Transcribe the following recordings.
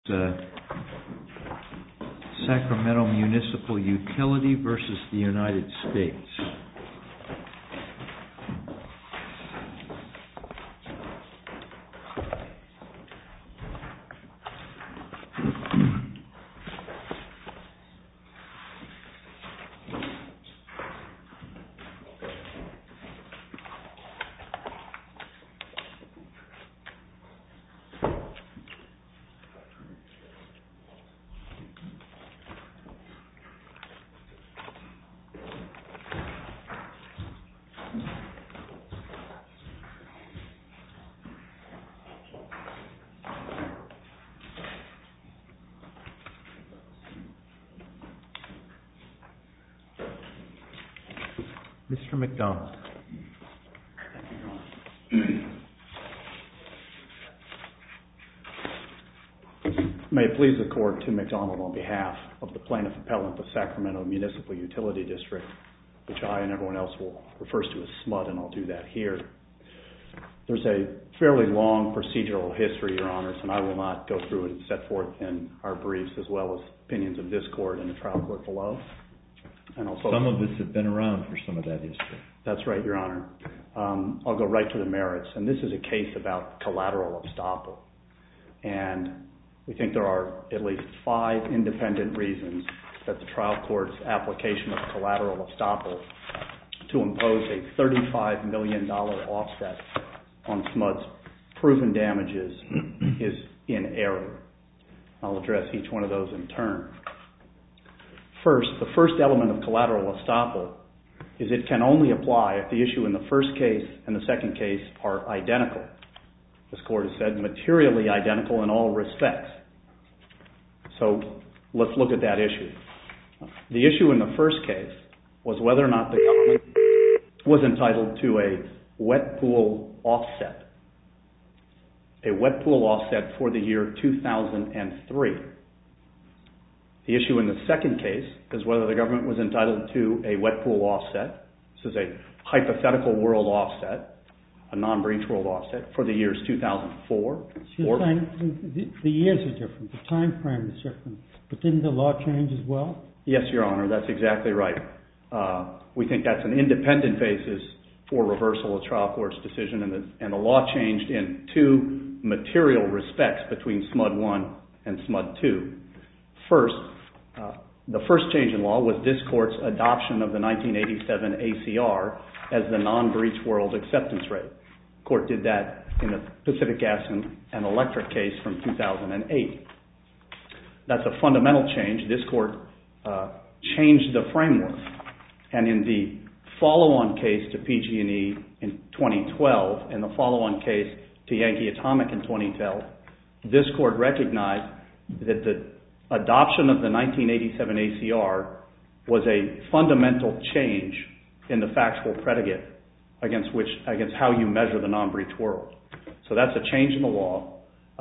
Sacramento Municipal Utility versus the United States. Mr. McDonald. May it please the Court, Tim McDonald on behalf of the Plaintiff Appellant, the Sacramento Municipal Utility District, which I and everyone else will refer to as SMUD, and I'll do that here. There's a fairly long procedural history, Your Honors, and I will not go through it. It's set forth in our briefs as well as opinions of this Court and the trial court below. And also, some of us have been around for some of that history. That's right, Your Honor. I'll go right to the merits, and this is a case about collateral estoppel. And we think there are at least 5 independent reasons that the trial court's application of collateral estoppel to impose a $35 million offset on SMUD's proven damages is in error. I'll address each one of those in turn. First, the first element of collateral estoppel is it can only apply if the issue in the first case and the second case are identical. This Court has said materially identical in all respects. So let's look at that issue. The issue in the first case was whether or not the government was entitled to a wet pool offset. A wet pool offset for the year 2003. The issue in the second case is whether the government was entitled to a wet pool offset. This is a hypothetical world offset, a non-breach world offset for the years 2004. You're saying the years are different, the time frame is different, but didn't the law change as well? Yes, Your Honor, that's exactly right. We think that's an independent basis for reversal of trial court's decision, and the law changed in 2 material respects between SMUD 1 and SMUD 2. First, the first change in law was this Court's adoption of the 1987 ACR as the non-breach world acceptance rate. The Court did that in the Pacific Gas and Electric case from 2008. That's a fundamental change. This Court changed the framework, and in the follow-on case to PG&E in 2012 and the follow-on case to Yankee Atomic in 2012, this Court recognized that the adoption of the 1987 ACR was a fundamental change in the factual predicate against how you measure the non-breach world. So that's a change in the law,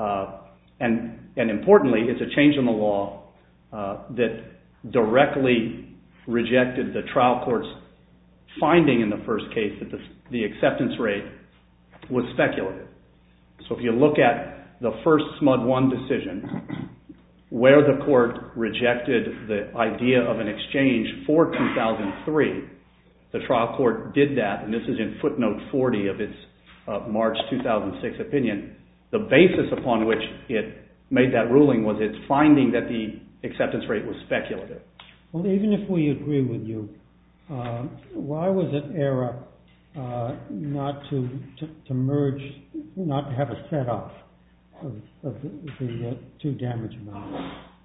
and importantly, it's a change in the law that directly rejected the trial court's finding in the first case that the acceptance rate was speculative. So if you look at the first SMUD 1 decision, where the Court rejected the idea of an exchange for 2003, the trial court did that, and this is in footnote 40 of its March 2006 opinion. The basis upon which it made that ruling was its finding that the acceptance rate was speculative. Well, even if we agree with you, why was it error not to merge, not to have a set-off of the 2 damage amounts?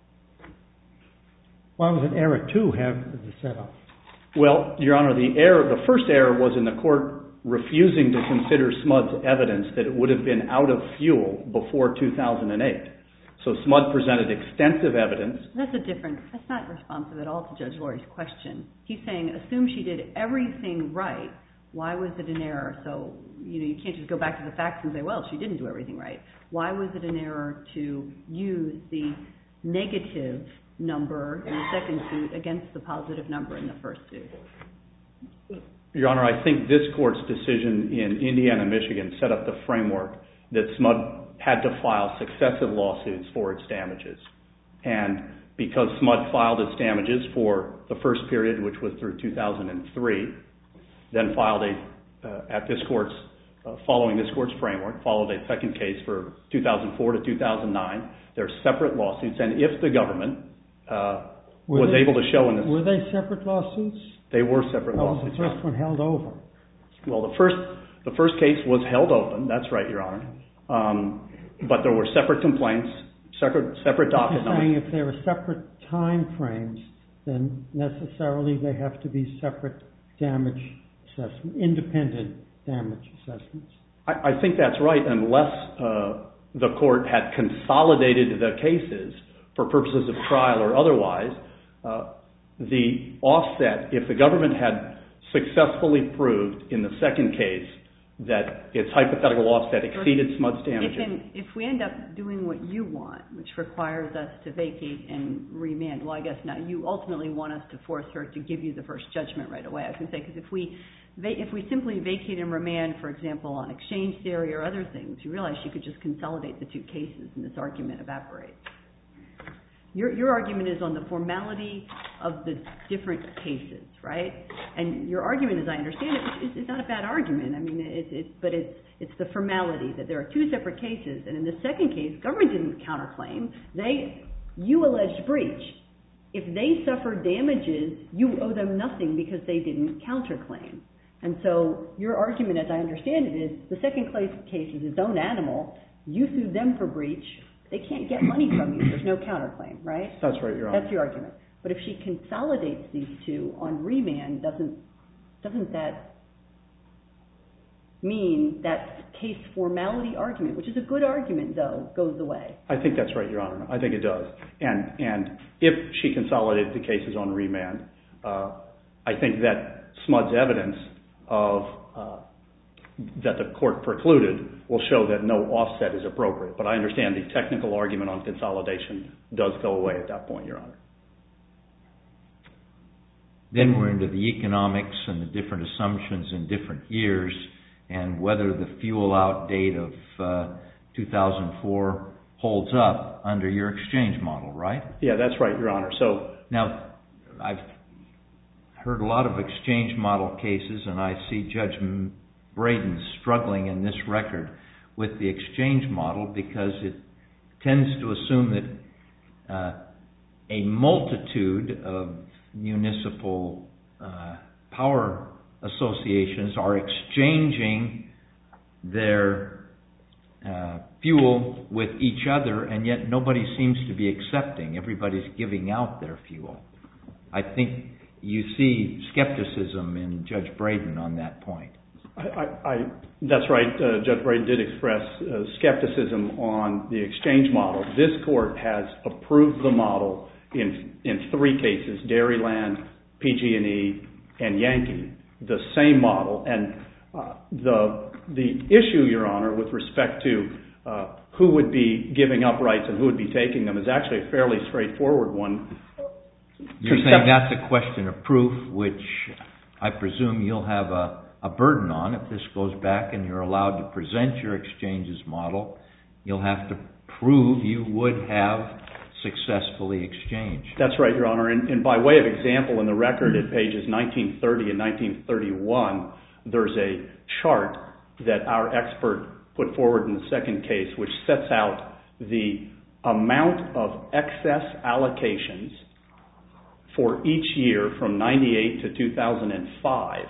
Why was it error to have the set-off? Well, Your Honor, the first error was in the Court refusing to consider SMUD's evidence that it would have been out of fuel before 2008. So SMUD presented extensive evidence. That's not responsive at all to Judge Lurie's question. He's saying, assume she did everything right. Why was it an error? So, you can't just go back to the facts and say, well, she didn't do everything right. Why was it an error to use the negative number in the second suit against the positive number in the first suit? Your Honor, I think this Court's decision in Indiana, Michigan set up the framework that SMUD had to file successive lawsuits for its damages. And because SMUD filed its damages for the first period, which was through 2003, then filed following this court's framework, followed a second case for 2004 to 2009. They're separate lawsuits, and if the government was able to show in this... Were they separate lawsuits? They were separate lawsuits. Was the first one held over? Well, the first case was held open, that's right, Your Honor. But there were separate complaints, separate docket numbers. You're saying if there are separate time frames, then necessarily they have to be separate damage assessments, independent damage assessments? I think that's right, unless the court had consolidated the cases for purposes of trial or otherwise. The offset, if the government had successfully proved in the second case that its hypothetical offset exceeded SMUD's damages. If we end up doing what you want, which requires us to vacate and remand, well, I guess now you ultimately want us to force her to give you the first judgment right away. I was going to say, because if we simply vacate and remand, for example, on exchange theory or other things, you realize you could just consolidate the two cases and this argument evaporates. Your argument is on the formality of the different cases, right? And your argument, as I understand it, is not a bad argument. I mean, it's the formality that there are two separate cases, and in the second case, government didn't counterclaim. You alleged breach. If they suffered damages, you owe them nothing because they didn't counterclaim. And so your argument, as I understand it, is the second case is its own animal. You sued them for breach. They can't get money from you. There's no counterclaim, right? That's right, Your Honor. That's your argument. But if she consolidates these two on remand, doesn't that mean that case formality argument, which is a good argument, though, goes away? I think that's right, Your Honor. I think it does. And if she consolidated the cases on remand, I think that SMUD's evidence that the court precluded will show that no offset is appropriate. But I understand the technical argument on consolidation does go away at that point, Your Honor. Then we're into the economics and the different assumptions in different years and whether the fuel out date of 2004 holds up under your exchange model, right? Yeah, that's right, Your Honor. So now, I've heard a lot of exchange model cases, and I see Judge Braden struggling in this record with the exchange model because it tends to assume that a multitude of municipal power associations are exchanging their fuel with each other, and yet nobody seems to be accepting. Everybody's giving out their fuel. I think you see skepticism in Judge Braden on that point. That's right. Judge Braden did express skepticism on the exchange model. This court has approved the model in three cases, Dairyland, PG&E, and Yankee, the same model. And the issue, Your Honor, with respect to who would be giving up rights and who would be taking them is actually a fairly straightforward one. You're saying that's a question of proof, which I presume you'll have a burden on. If this goes back and you're allowed to present your exchanges model, you'll have to prove you would have successfully exchanged. That's right, Your Honor. And by way of example, in the record at pages 1930 and 1931, there's a chart that our expert put forward in the second case, which sets out the amount of excess allocations for each year from 98 to 2005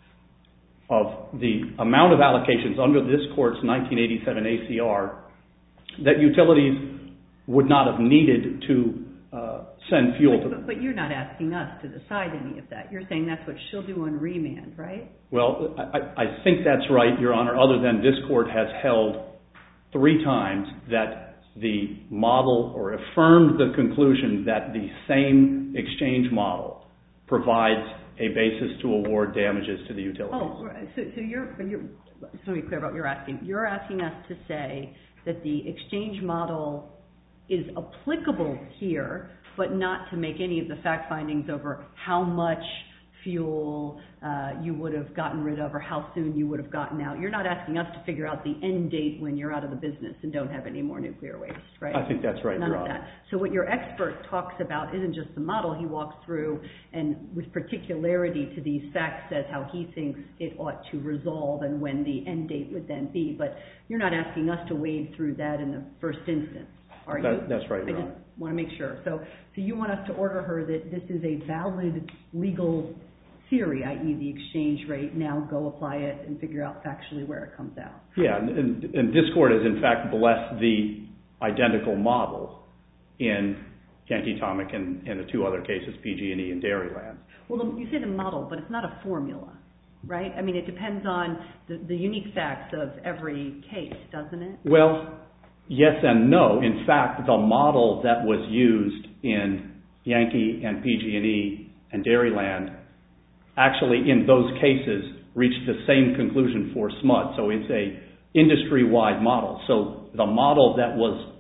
of the amount of allocations under this court's 1987 ACR that utilities would not have needed to send fuel to them. But you're not asking us to decide any of that. You're saying that's what she'll do on remand, right? Well, I think that's right, Your Honor, other than this court has held 3 times that the model or affirmed the conclusion that the same exchange model provides a basis to award damages to the utilities. Oh, so just to be clear about what you're asking. You're asking us to say that the exchange model is applicable here, but not to make any of the fact findings over how much fuel you would have gotten rid of or how soon you would have gotten out. You're not asking us to figure out the end date when you're out of the business and don't have any more nuclear waste, right? I think that's right, None Your of Honor. that. So what your expert talks about isn't just the model he walks through and with particularity to these facts says how he thinks it ought to resolve and when the end date would then be. But you're not asking us to wade through that in the first instance, are you? That's right, Your Honor. I just want to make sure. So you want us to order her that this is a valid legal theory, i.e. the exchange rate, now go apply it and figure out factually where it comes out. Yeah, and this court has in fact blessed the identical model in Yankee Atomic and the two other cases, PG&E and Dairyland. Well, you say the model, but it's not a formula, right? I mean, it depends on the unique facts of every case, doesn't it? Well, yes and no. In fact, the model that was used in Yankee and PG&E and Dairyland actually in those cases reached the same conclusion for SMUD. So it's a industry-wide model. So the model that was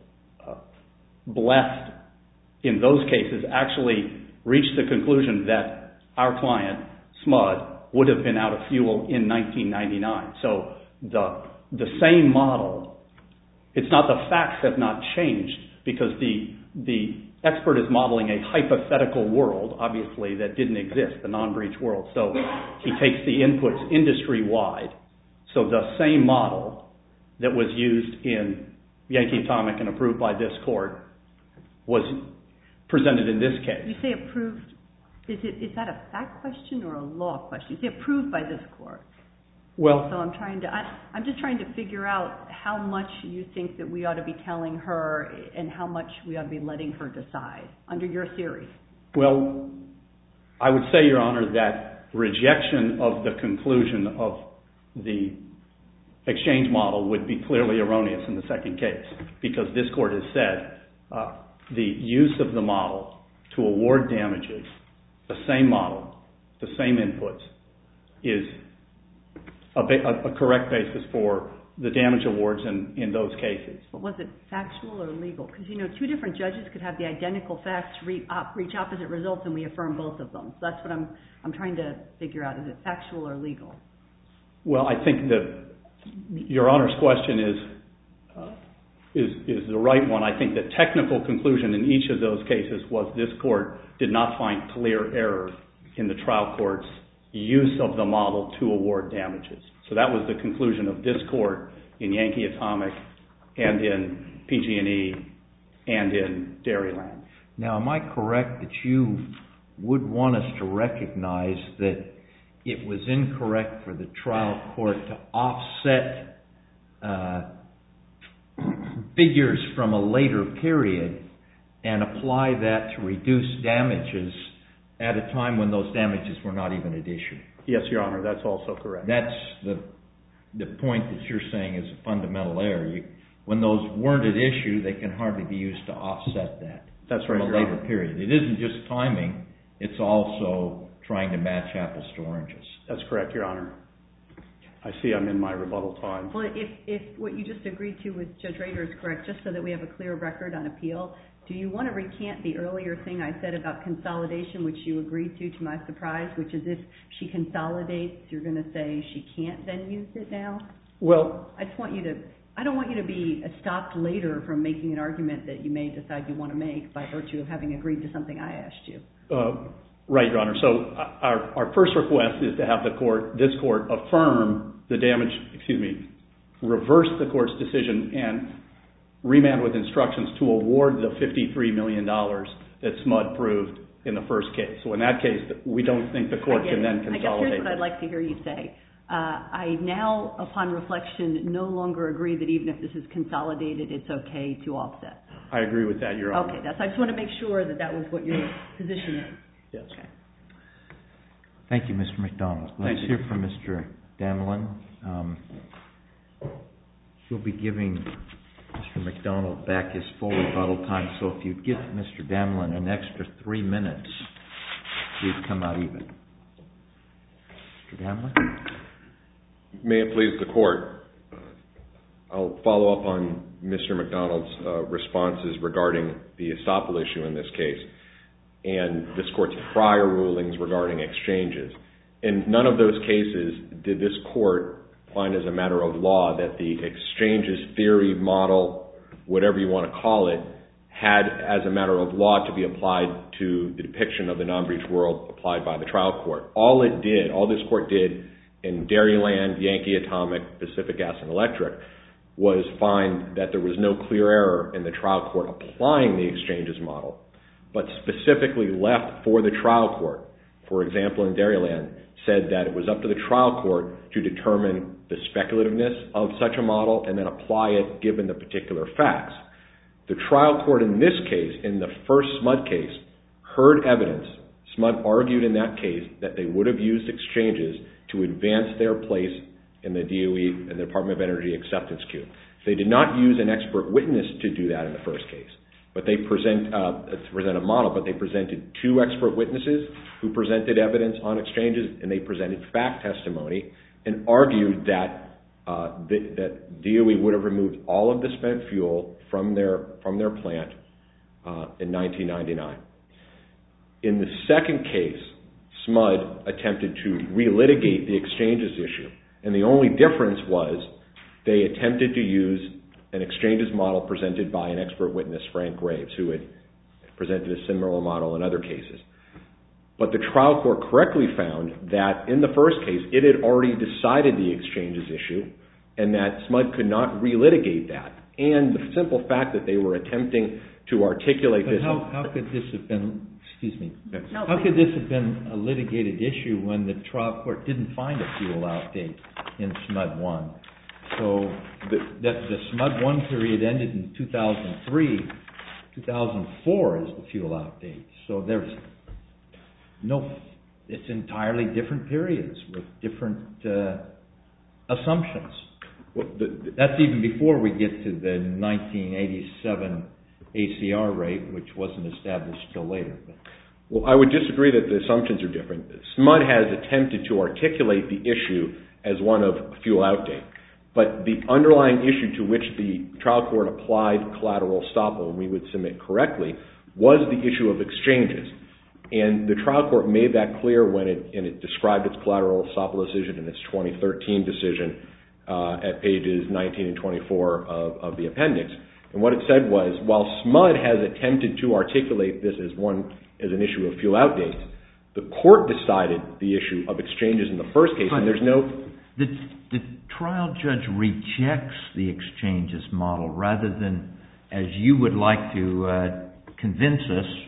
blessed in those cases actually reached the conclusion that our client, SMUD, would have been out of fuel in 1999. So the same model, it's not the facts have not changed because the expert is modeling a hypothetical world, obviously, that didn't exist, the non-breach world. So he takes the inputs industry-wide. So the same model that was used in Yankee Atomic and approved by this court was presented in this case. You say approved, is that a fact question or a law question? You say approved by this court. Well, so I'm just trying to figure out how much you think that we ought to be telling her and how much we ought to be letting her decide under your theory. Well, I would say, Your Honor, that rejection of the conclusion of the exchange model would be clearly erroneous in the second case because this court has said the use of the model to award damages, the same model, the same inputs, is a correct basis for the damage awards in those cases. But was it factual or legal? Because, two different judges could have the identical facts reach opposite results and we affirm both of them. So that's what I'm trying to figure out. Is it factual or legal? Well, I think that Your Honor's question is the right one. I think the technical conclusion in each of those cases was this court did not find clear error in the trial court's use of the model to award damages. So that was the conclusion of this court in Yankee Atomic and in PG&E and in Dairyland. Now, am I correct that you would want us to recognize that it was incorrect for the trial court to offset figures from a later period and apply that to reduce damages at a time when those damages were not even at issue? Yes, Your Honor, that's also correct. That's the point that you're saying is a fundamental error. When those weren't at issue, they can hardly be used to offset that. That's from right, a later period. It isn't just timing, it's also trying to match apples to oranges. That's correct, Your Honor. I see I'm in my rebuttal time. Well, if what you just agreed to with Judge Rader is correct, just so that we have a clear record on appeal, do you want to recant the earlier thing I said about consolidation, which you agreed to my surprise, which is if she consolidates, you're going to say she can't then use it now? Well, I don't want you to be stopped later from making an argument that you may decide you want to make by virtue of having agreed to something I asked you. Right, Your Honor. So our first request is to have this court affirm the damage, reverse the court's decision and remand with instructions to award the $53 million that SMUD proved in the first case. So in that case, we don't think the court can then consolidate. I guess here's what I'd like to hear you say. I now, upon reflection, no longer agree that even if this is consolidated, it's okay to offset. I agree with that, Your Honor. Okay, I just want to make sure that was what your position is. Yes. Okay. Thank you, Mr. McDonald. Let's hear from Mr. Damlin. We'll be giving Mr. McDonald back his full rebuttal time, so if you'd give Mr. Damlin an extra 3 minutes, we'd come out even. Mr. Damlin? May it please the court, I'll follow up on Mr. McDonald's responses regarding the estoppel issue in this case. and this court's prior rulings regarding exchanges. In none of those cases did this court find as a matter of law that the exchanges theory, model, whatever you want to call it, had as a matter of law to be applied to the depiction of the non-breach world applied by the trial court. All this court did in Dairyland, Yankee Atomic, Pacific Gas and Electric was find that there was no clear error in the trial court applying the exchanges model, but specifically left for the trial court, for example in Dairyland, said that it was up to the trial court to determine the speculativeness of such a model and then apply it given the particular facts. The trial court in this case, in the first SMUD case, heard evidence. SMUD argued in that case that they would have used exchanges to advance their place in the DOE and the Department of Energy acceptance queue. They did not use an expert witness to do that in the first case, but they present a model, but they presented two expert witnesses who presented evidence on exchanges, and they presented fact testimony and argued that that DOE would have removed all of the spent fuel from their plant in 1999. In the second case, SMUD attempted to relitigate the exchanges issue, and the only difference was they attempted to use an exchanges model presented by an expert witness, Frank Graves, who had presented a similar model in other cases. But the trial court correctly found that in the first case, it had already decided the exchanges issue and that SMUD could not relitigate that. And the simple fact that they were attempting to articulate this... How could this have been, how could this have been a litigated issue when the trial court didn't find a fuel out date in SMUD 1? So the SMUD 1 period ended in 2003. 2004 is the fuel out date. So there's it's entirely different periods with different assumptions. That's even before we get to the 1987 ACR rate, which wasn't established till later. Well, I would disagree that the assumptions are different. SMUD has attempted to articulate the issue as one of fuel out date. But the underlying issue to which the trial court applied collateral estoppel, and we would submit correctly, was the issue of exchanges. And the trial court made that clear when it described its collateral estoppel decision in its 2013 decision at pages 19 and 24 of the appendix. And what it said was, while SMUD has attempted to articulate this as an issue of fuel out dates, the court decided the issue of exchanges in the first case, and there's no... The trial judge rejects the exchanges model rather than, as you would like to convince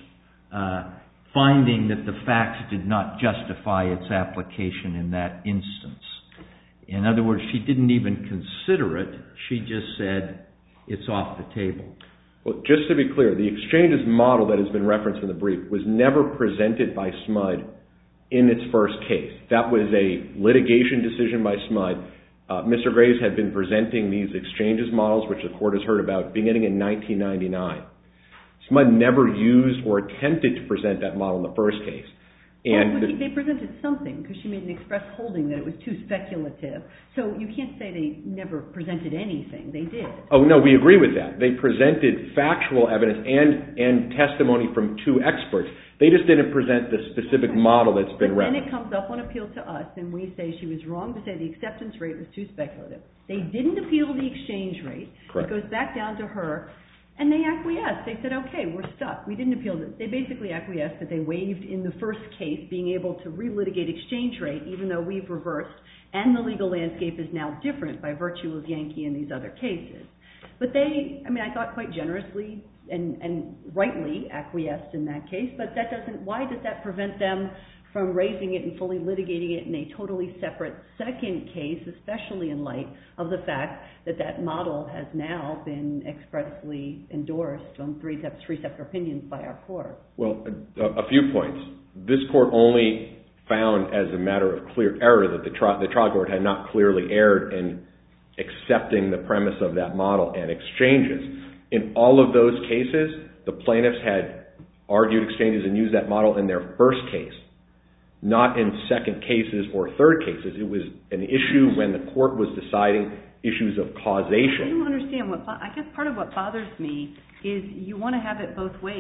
us, finding that the facts did not justify its application in that instance. In other words, she didn't even consider it. She just said it's off the table. Well, just to be clear, the exchanges model that has been referenced in the brief was never presented by SMUD in its first case. That was a litigation decision by SMUD. Mr. Graves had been presenting these exchanges models, which the court has heard about, beginning in 1999. SMUD never used or attempted to present that model in the first case. Well, they presented something because she made an express holding that it was too speculative. So you can't say they never presented anything. They did. Oh, no, we agree with that. They presented factual evidence and testimony from two experts. They just didn't present the specific model that's been referenced. Then it comes up on appeal to us, and we say she was wrong to say the acceptance rate was too speculative. They didn't appeal the exchange rate. Correct. It goes back down to her. And they acquiesced. They said, okay, we're stuck. We didn't appeal this. They basically acquiesced that they waived in the first case being able to relitigate exchange rate, even though we've reversed, and the legal landscape is now different by virtue of Yankee and these other cases. But they, I thought quite generously and rightly acquiesced in that case, but that doesn't, why does that prevent them from raising it and fully litigating it in a totally separate second case, especially in light of the fact that that model has now been expressly endorsed on three separate opinions by our court? Well, a few points. This court only found as a matter of clear error that the trial court had not clearly erred in accepting the premise of that model and exchanges. In all of those cases, the plaintiffs had argued exchanges and used that model in their first case, not in second cases or third cases. It was an issue when the court was deciding issues of causation. I don't understand. I guess part of what bothers me is you want to have it both ways.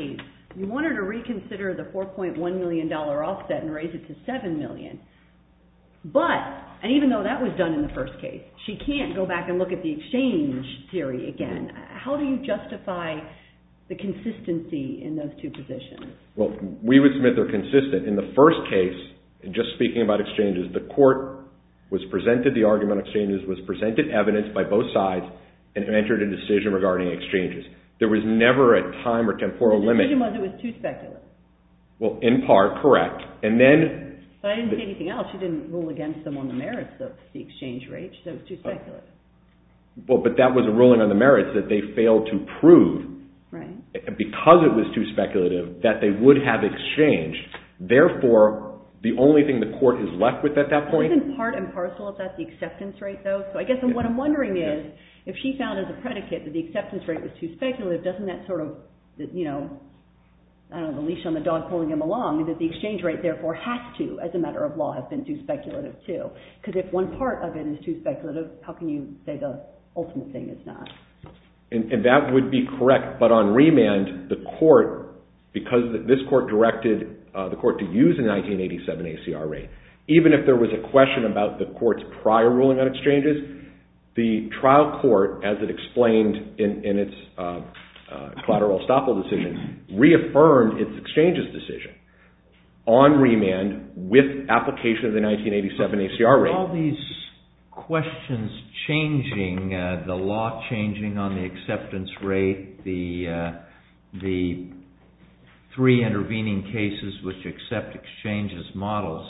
You want her to reconsider the $4.1 million offset and raise it to $7 million. And even though that was done in the first case, she can't go back and look at the exchange theory again. How do you justify the consistency in those two positions? Well, we would submit they're consistent. In the first case, just speaking about exchanges, the court was presented the argument of exchanges, was presented evidence by both sides, and entered a decision regarding exchanges. There was never a time or temporal limit. The decision was it was too speculative. Well, in part, correct. And then... But I didn't say anything else. She didn't rule against them on the merits of the exchange rate. She said it was too speculative. Well, but that was a ruling on the merits that they failed to prove, right, because it was too speculative, that they would have exchanged. Therefore, the only thing the court is left with at that point... Isn't part and parcel of that the acceptance rate, though? So I guess what I'm wondering is, if she found as a predicate that the acceptance rate was too speculative, doesn't that sort of, I don't know, the leash on the dog pulling him along, that the exchange rate therefore has to, as a matter of law, have been too speculative too? Because if one part of it is too speculative, how can you say the ultimate thing is not? And that would be correct, but on remand, the court, because this court directed the court to use the 1987 ACR rate, even if there was a question about the court's prior ruling on exchanges, the trial court, as it explained in its collateral estoppel decision, reaffirmed its exchanges decision on remand with application of the 1987 ACR rate. All these questions changing, the law changing on the acceptance rate, the three intervening cases which accept exchange as models,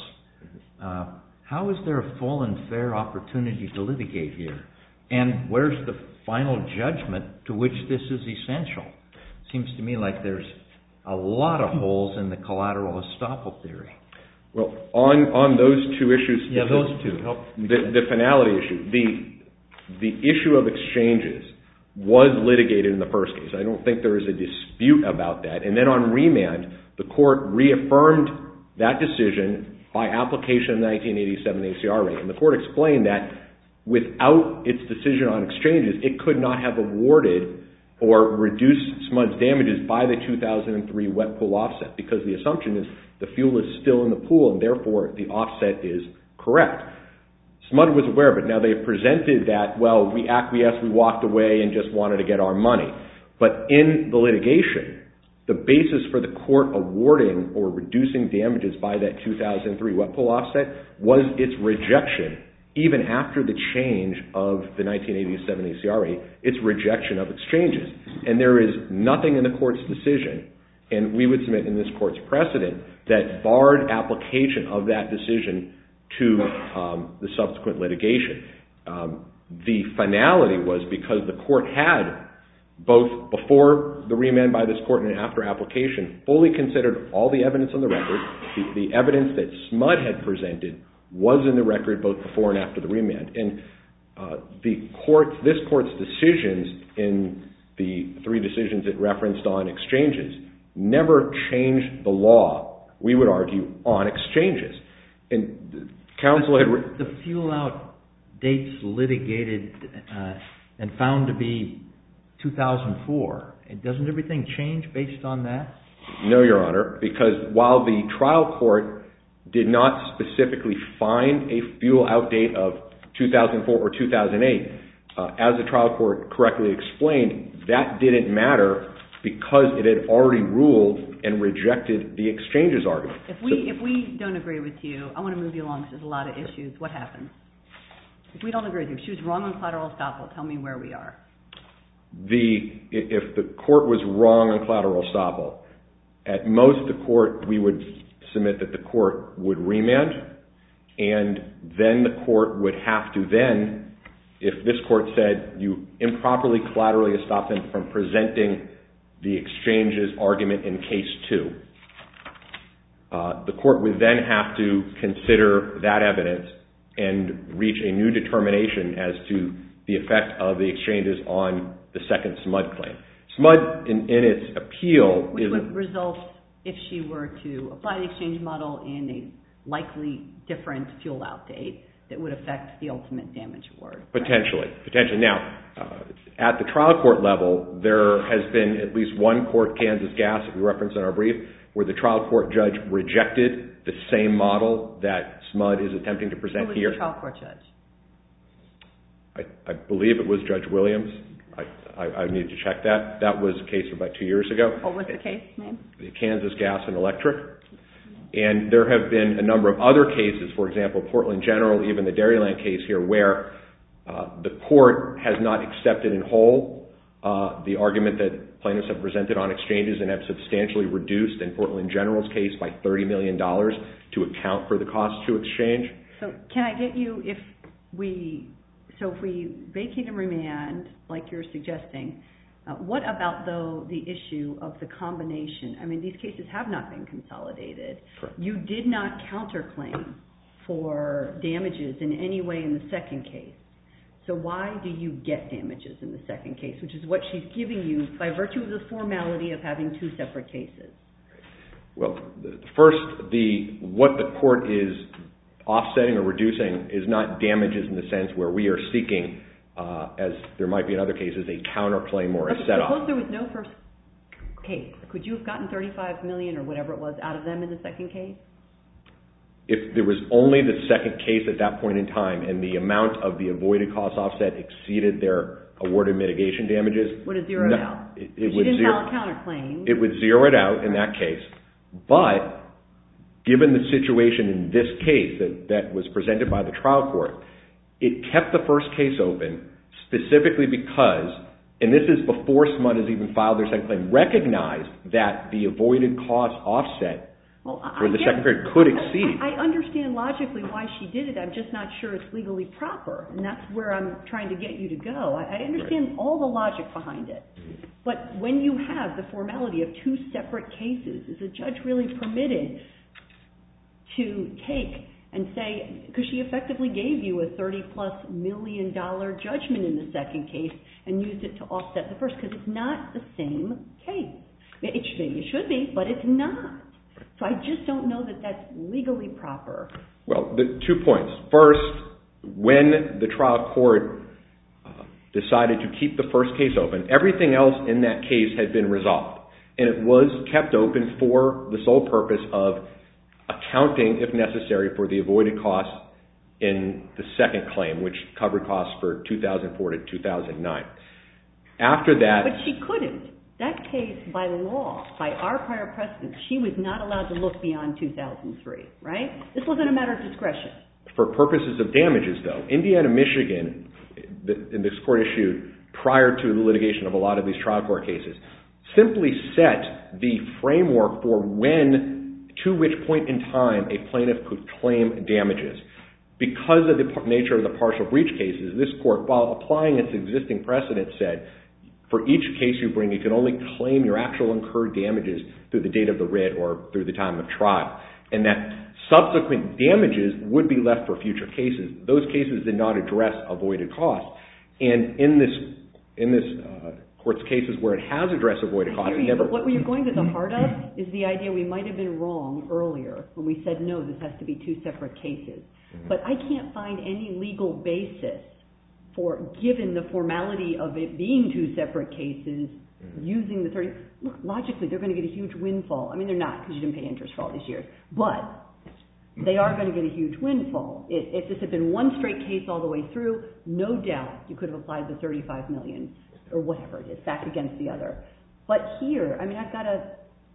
how is there a full and fair opportunity to litigate here? And where's the final judgment to which this is essential? Seems to me like there's a lot of holes in the collateral estoppel theory. Well, on those two issues... Yeah, those two. The finality issue. The issue of exchanges was litigated in the first case. I don't think there is a dispute about that. And then on remand, the court reaffirmed that decision by application of the 1987 ACR rate. And the court explained that without its decision on exchanges, it could not have awarded or reduced SMUD's damages by the 2003 wet pool offset, because the assumption is the fuel is still in the pool and therefore the offset is correct. SMUD was aware of it. Now they presented that, well, we acquiesced, we walked away and just wanted to get our money. But in the litigation, the basis for the court awarding or reducing damages by that 2003 wet pool offset was its rejection, even after the change of the 1987 ACR rate, its rejection of exchanges. And there is nothing in the court's decision, and we would submit in this court's precedent, that barred application of that decision to the subsequent litigation. The finality was because the court had, both before the remand by this court and after application, fully considered all the evidence on the record. The evidence that SMUD had presented was in the record both before and after the remand. And this court's decisions in the three decisions it referenced on exchanges never changed the law, we would argue, on exchanges. And counsel had... The fuel out dates litigated and found to be 2004. Doesn't everything change based on that? No, Your Honor, because while the trial court did not specifically find a fuel out date of 2004 or 2008, as the trial court correctly explained, that didn't matter because it had already ruled and rejected the exchanges argument. If we don't agree with you, I want to move you along because there's a lot of issues. What happens? If we don't agree with you, if she was wrong on collateral estoppel, tell me where we are. If the court was wrong on collateral estoppel, at most the court, we would submit that the court would remand, and then the court would have to then, if this court said you improperly collaterally estopped them from presenting the exchanges argument in case 2, the court would then have to consider that evidence and reach a new determination as to the effect of the exchanges on the second SMUD claim. SMUD, in its appeal... Which would result, if she were to apply the exchange model in a likely different fuel out date, that would affect the ultimate damage award. Potentially. Now, at the trial court level, there has been at least one court, Kansas Gas, that we referenced in our brief, where the trial court judge rejected the same model that SMUD is attempting to present here. Who was the trial court judge? I believe it was Judge Williams. I need to check that. That was a case about 2 years ago. What was the case name? The Kansas Gas and Electric. And there have been a number of other cases, for example, Portland General, even the Dairyland case here, where the court has not accepted in whole the argument that plaintiffs have presented on exchanges and have substantially reduced, in Portland General's case, by $30 million to account for the cost to exchange. So can I get you, if we vacate and remand, like you're suggesting, what about, though, the issue of the combination? I mean, these cases have not been consolidated. Correct. You did not counterclaim for damages in any way in the second case. So why do you get damages in the second case, which is what she's giving you by virtue of the formality of having two separate cases? Well, first, what the court is offsetting or reducing is not damages in the sense where we are seeking, as there might be in other cases, a counterclaim or a set-off. Suppose there was no first case. Could you have gotten $35 million or whatever it was out of them in the second case? If there was only the second case at that point in time and the amount of the avoided cost offset exceeded their awarded mitigation damages, would it zero it out? It would didn't file a counterclaim. It would zero it out in that case. But given the situation in this case that was presented by the trial court, it kept the first case open specifically because, and this is before SMUD has even filed their second claim, recognized that the avoided cost offset for the second period could exceed. I understand logically why she did it. I'm just not sure it's legally proper, and that's where I'm trying to get you to go. I understand all the logic behind it. But when you have the formality of two separate cases, is a judge really permitted to take and say, because she effectively gave you a $30+ million judgment in the second case and used it to offset the first, because it's not the same case. It should be, but it's not. So I just don't know that that's legally proper. Well, 2 points. First, when the trial court decided to keep the first case open, everything else in that case had been resolved. And it was kept open for the sole purpose of accounting, if necessary, for the avoided costs in the second claim, which covered costs for 2004 to 2009. After that... But she couldn't. That case, by law, by our prior precedent, she was not allowed to look beyond 2003, right? This wasn't a matter of discretion. For purposes of damages, though, Indiana, Michigan, in this court issued prior to the litigation of a lot of these trial court cases, simply set the framework for when, to which point in time, a plaintiff could claim damages. Because of the nature of the partial breach cases, this court, while applying its existing precedent, said, for each case you bring, you can only claim your actual incurred damages through the date of the writ or through the time of trial. And that subsequent damages would be left for future cases. Those cases did not address avoided costs. And in this court's cases where it has addressed avoided costs... But what you're going to the heart of is the idea we might have been wrong earlier when we said, no, this has to be two separate cases. But I can't find any legal basis for, given the formality of it being two separate cases, using the 30... Look, logically, they're going to get a huge windfall. I mean, they're not, because you didn't pay interest for all these years. But they are going to get a huge windfall. If this had been one straight case all the way through, no doubt you could have applied the $35 million, or whatever it is, back against the other. But here, I mean, I've got to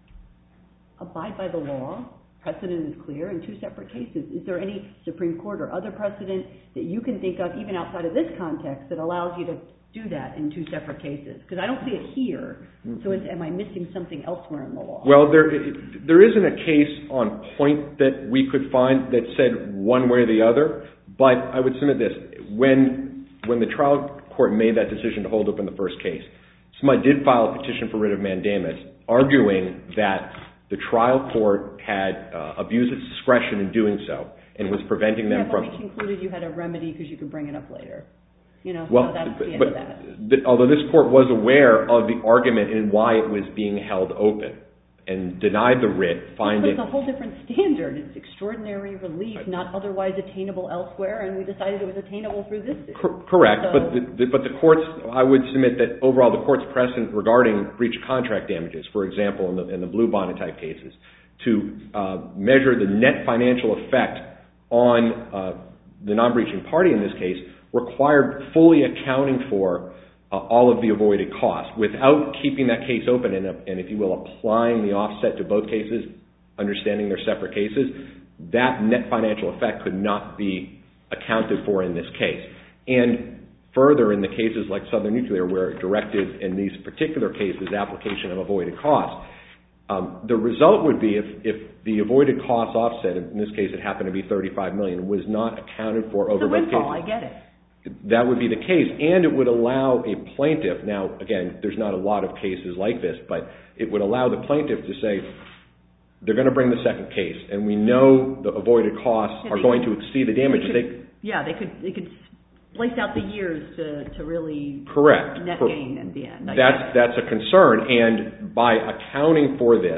abide by the law. Precedent is clear in two separate cases. Is there any Supreme Court or other precedent that you can think of, even outside of this context, that allows you to do that in two separate cases? Because I don't see it here. So am I missing something elsewhere in the law? Well, there isn't a case on point that we could find that said one way or the other. But I would submit this. When the trial court made that decision to hold open the first case, SMUD did file a petition for writ of mandamus, arguing that the trial court had abused its discretion in doing so and was preventing them from... but we concluded you had a remedy because you could bring it up later. You know, well, so that's the end of that. Although this court was aware of the argument and why it was being held open. and denied the writ, finding... It's a whole different standard. It's extraordinary relief, not otherwise attainable elsewhere, and we decided it was attainable through this system. Correct, but the courts, I would submit that overall the court's precedent regarding breach of contract damages, for example, in the Blue Bonnet type cases, to measure the net financial effect on the non-breaching party in this case, required fully accounting for all of the avoided costs without keeping that case open and, if you will, applying the offset to both cases, understanding they're separate cases. That net financial effect could not be accounted for in this case. And further, in the cases like Southern Nuclear, where it directed in these particular cases application of avoided costs, the result would be if the avoided cost offset, in this case it happened to be $35 million, was not accounted for over both cases. I get it. That would be the case, and it would allow a plaintiff, now again, there's not a lot of cases like this, but it would allow the plaintiff to say, they're going to bring the second case, and we know the avoided costs are going to exceed the damages. They could slice out the years to really correct. net gain at the end. That's a concern, and by accounting for this,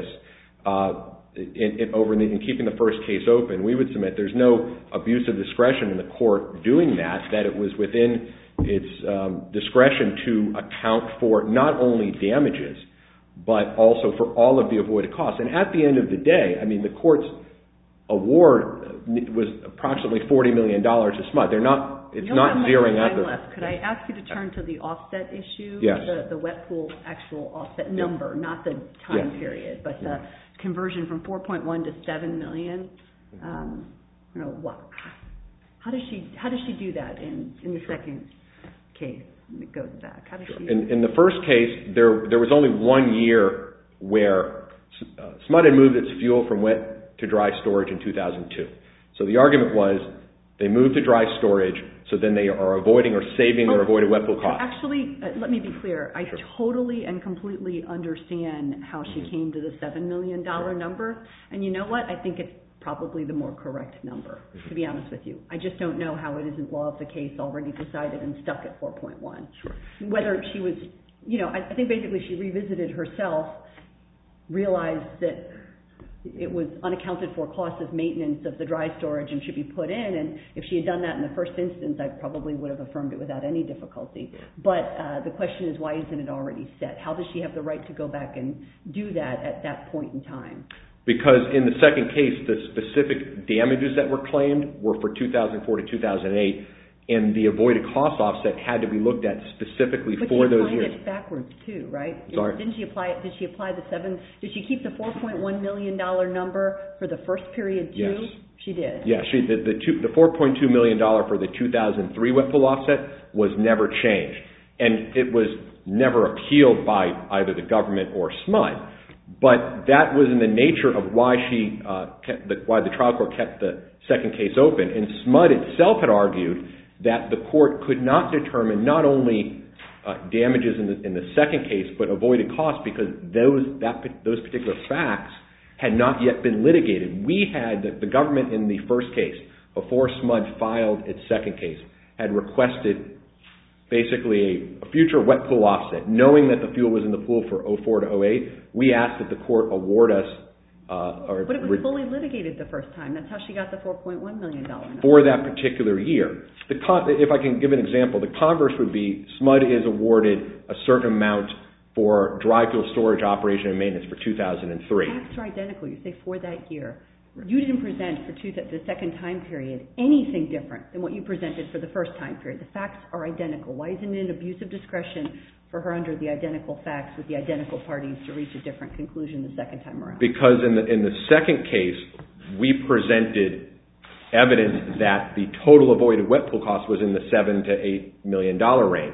in keeping the first case open, we would submit there's no abuse of discretion in the court doing that it was within its discretion to account for not only damages, but also for all of the avoided costs. And at the end of the day, I mean, the court's award was approximately $40 million to SMUD. It's not zeroing out the... Could I ask you to turn to the offset issue? Yes. The wet pool actual offset number, not the time period, but the conversion from 4.1 to 7 million. How does she do that in the second case? It goes back. How does she? In the first case, there was only 1 year where SMUD had moved its fuel from wet to dry storage in 2002. So the argument was they moved to dry storage, so then they are avoiding or saving their avoided wet pool costs. Actually, let me be clear. I totally and completely understand how she came to the $7 million number. And you know what? I think it's probably the more correct number, to be honest with you. I just don't know how it isn't law of the case already decided and stuck at 4.1. Sure. Whether she was, I think basically she revisited herself, realized that it was unaccounted for cost of maintenance of the dry storage and should be put in, and if she had done that in the first instance, I probably would have affirmed it without any difficulty. But the question is, why isn't it already set? How does she have the right to go back and do that at that point in time? Because in the second case, the specific damages that were claimed were for 2004 to 2008, and the avoided cost offset had to be looked at specifically for those years. But she applied it backwards too, right? Sorry? Didn't she apply it? Did she apply the Did she keep the $4.1 million number for the first period too? Yes. She did. Yeah, the $4.2 million for the 2003 wet pool offset was never changed, and it was never appealed by either the government or SMUD. But that was in the nature of why why the trial court kept the second case open. And SMUD itself had argued that the court could not determine not only damages in the second case, but avoided costs because those particular facts had not yet been litigated. We had the government in the first case, before SMUD filed its second case, had requested basically a future wet pool offset. Knowing that the fuel was in the pool for 04 to 08, we asked that the court award us... but it was fully litigated the first time. That's how she got the $4.1 million number. For that particular year. If I can give an example, the converse would be SMUD is awarded a certain amount for dry fuel storage operation and maintenance for 2003. Facts are identical. You say for that year. You didn't present for the second time period anything different than what you presented for the first time period. The facts are identical. Why isn't it an abuse of discretion for her under the identical facts with the identical parties to reach a different conclusion the second time around? Because in the second case, we presented evidence that the total avoided wet pool cost was in the $7 to $8 million range.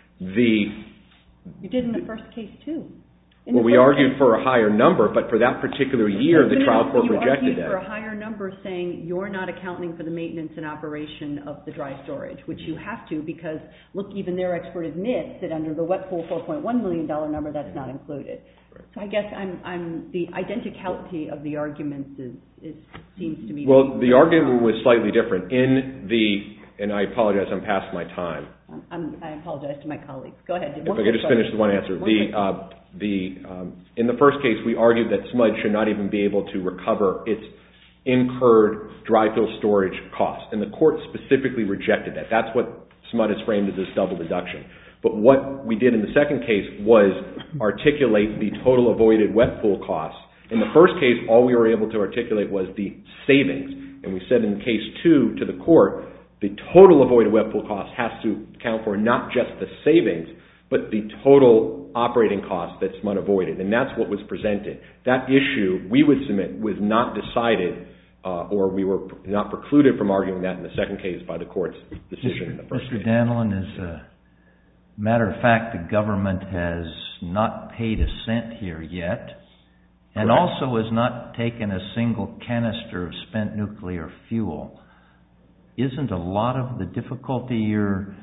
You did in the first case too. We argued for a higher number, but for that particular year, the trial court rejected that. You argued for a higher number saying you're not accounting for the maintenance and operation of the dry storage, which you have to because, look, even their expert admits that under the wet pool $4.1 million number, that's not included. Right. So I guess the identicality of the arguments seems to me... Well, the argument was slightly different. And I apologize, I'm past my time. I apologize to my colleagues. Go ahead. If I could just finish the one answer. In the first case, we argued that SMUD should not even be able to recover its incurred dry fuel storage costs, and the court specifically rejected that. That's what SMUD has framed as this double deduction. But what we did in the second case was articulate the total avoided wet pool costs. In the first case, all we were able to articulate was the savings, and we said in case 2 to the court, the total avoided wet pool cost has to account for not just the savings, but the total operating costs that SMUD avoided, and that's what was presented. That issue, we would submit, was not decided, or we were not precluded from arguing that in the second case by the court's decision in the first case. Mr. Danilin, as a matter of fact, the government has not paid a cent here yet, and Correct. also has not taken a single canister of spent nuclear fuel. Isn't a lot of the difficulty you're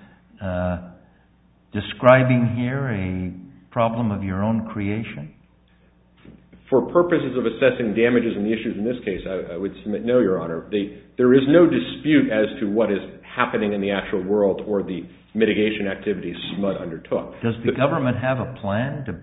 describing here a problem of your own creation? For purposes of assessing damages and the issues in this case, I would submit no, Your Honor. There is no dispute as to what is happening in the actual world or the mitigation activities SMUD undertook. Does the government have a plan to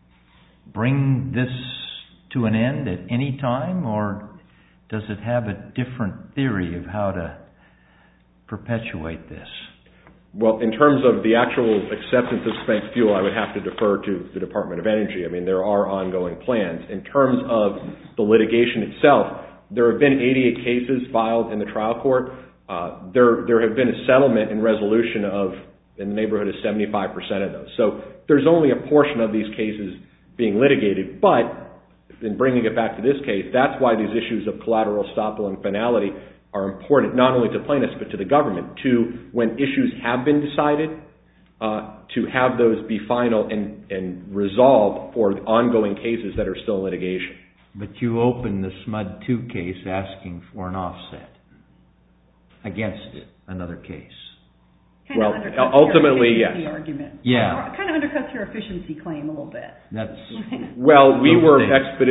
bring this to an end at any time, or does it have a different theory of how to perpetuate this? Well, in terms of the actual acceptance of spent fuel, I would have to defer to the Department of Energy. I mean, there are ongoing plans. In terms of the litigation itself, there have been 88 cases filed in the trial court. There have been a settlement and resolution in the neighborhood of 75% of those. So there's only a portion of these cases being litigated, but in bringing it back to this case, that's why these issues of collateral estoppel and finality are important, not only to plaintiffs, but to the government, to, when issues have been decided, to have those be final and resolved for ongoing cases that are still in litigation. But you opened the SMUD 2 case asking for an offset against another case. Well, ultimately, yes. Argument. Yeah. Kind of undercuts your efficiency claim a little bit. Well, we were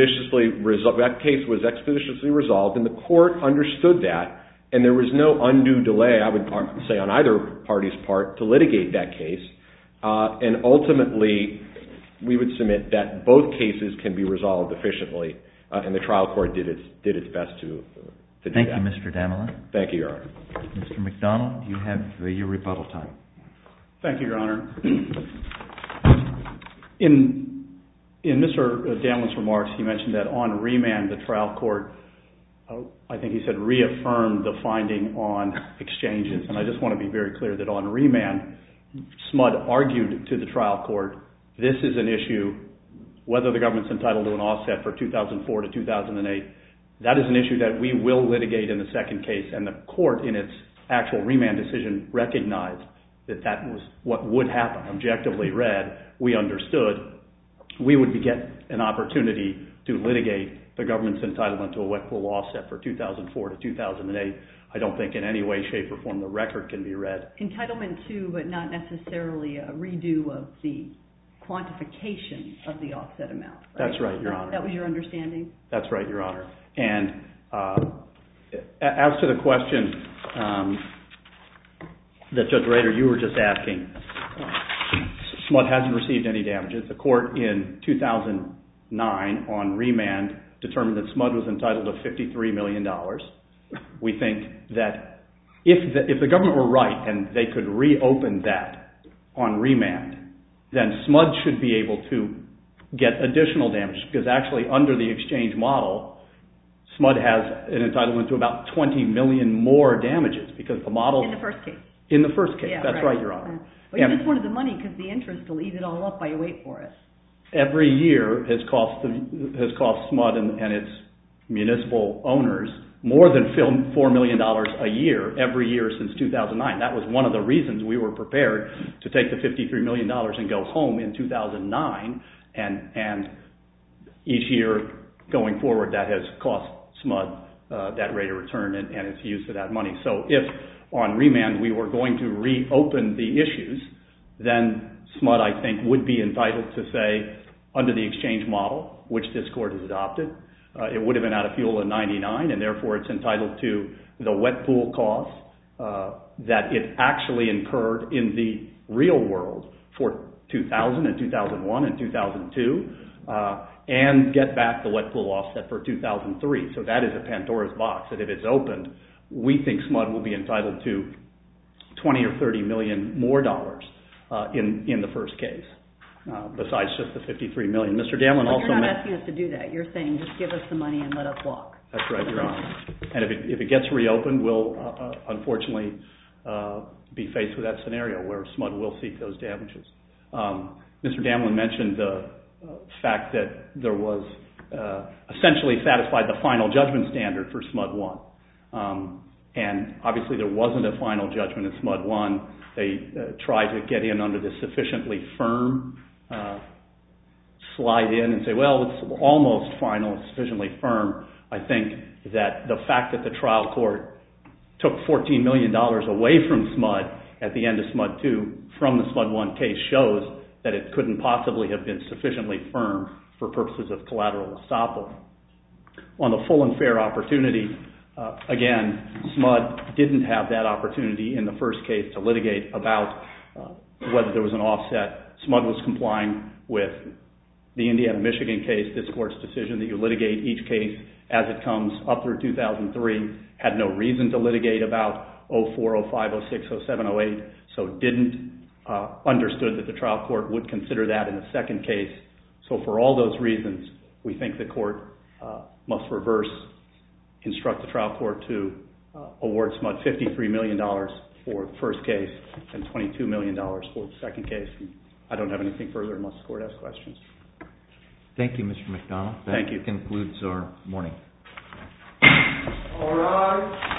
that case was expeditiously resolved, and the court understood that, and there was no undue delay, I would say, on either party's part to litigate that case. And ultimately, we would submit that both cases can be resolved efficiently, and the trial court did its best to do Thank that. you, Mr. Danilin. Thank you, Your Honor. Mr. McDonald, you have your rebuttal time. Thank you, Your Honor. In Mr. Danilin's remarks, he mentioned that on remand, the trial court, I think he said, reaffirmed the finding on exchanges. And I just want to be very clear that on remand, SMUD argued to the trial court, this is an issue, whether the government's entitled to an offset for 2004 to 2008. That is an issue that we will litigate in the second case, and the court, in its actual remand decision, recognized that that was what would happen. Objectively read, we understood we would get an opportunity to litigate the government's entitlement to a wet pool offset for 2004 to 2008. I don't think in any way, shape, or form the record can be read. Entitlement to, but not necessarily a redo of the quantification of the offset amount. Right? That's right, Your Honor. That was your understanding? That's right, Your Honor. And as to the question that Judge Rader, you were just asking, SMUD hasn't received any damages. The court in 2009 on remand determined that SMUD was entitled to $53 million. We think that if the government were right and they could reopen that on remand, then SMUD should be able to get additional damage, because actually under the exchange model, SMUD has an entitlement to about 20 million more damages, because the model... In the first case. In the first case, yeah, that's right, Your Honor. But you just wanted the money because the interest will eat it all up while you wait for it. Every year has cost SMUD and its municipal owners more than $4 million a year, every year since 2009. That was one of the reasons we were prepared to take the $53 million and go home in 2009, and each year going forward that has cost SMUD that rate of return and its use of that money. So if on remand we were going to reopen the issues, then SMUD, I think, would be entitled to say, under the exchange model, which this court has adopted, it would have been out of fuel in 99, and therefore it's entitled to the wet pool costs that it actually incurred in the real world for 2000 and 2001 and 2002, and get back the wet pool offset for 2003. So that is a Pandora's box, that if it's opened, we think SMUD will be entitled to $20 or $30 million more dollars in the first case, besides just the $53 million. Mr. Damlin also... You're not asking us to do that. You're saying just give us the money and let us walk. That's right, Your Honor. And if it gets reopened, we'll unfortunately be faced with that scenario where SMUD will seek those damages. Mr. Damlin mentioned the fact that there was essentially satisfied the final judgment standard for SMUD 1. And obviously there wasn't a final judgment in SMUD 1. They tried to get in under the sufficiently firm, slide in and say, well, it's almost final, it's sufficiently firm. I think that the fact that the trial court took $14 million away from SMUD at the end of SMUD 2 from the SMUD 1 case shows that it couldn't possibly have been sufficiently firm for purposes of collateral estoppel. On the full and fair opportunity, again, SMUD didn't have that opportunity in the first case to litigate about whether there was an offset. SMUD was complying with the Indiana-Michigan case, this court's decision that you litigate each case as it comes up through 2003, had no reason to litigate about 04, 05, 06, 07, 08, so didn't understood that the trial court would consider that in the second case. So for all those reasons, we think the court must reverse, instruct the trial court to award SMUD $53 million for the first case and $22 million for the second case. And I don't have anything further unless the court has questions. Thank you, Mr. McDonald. That concludes our morning. All right.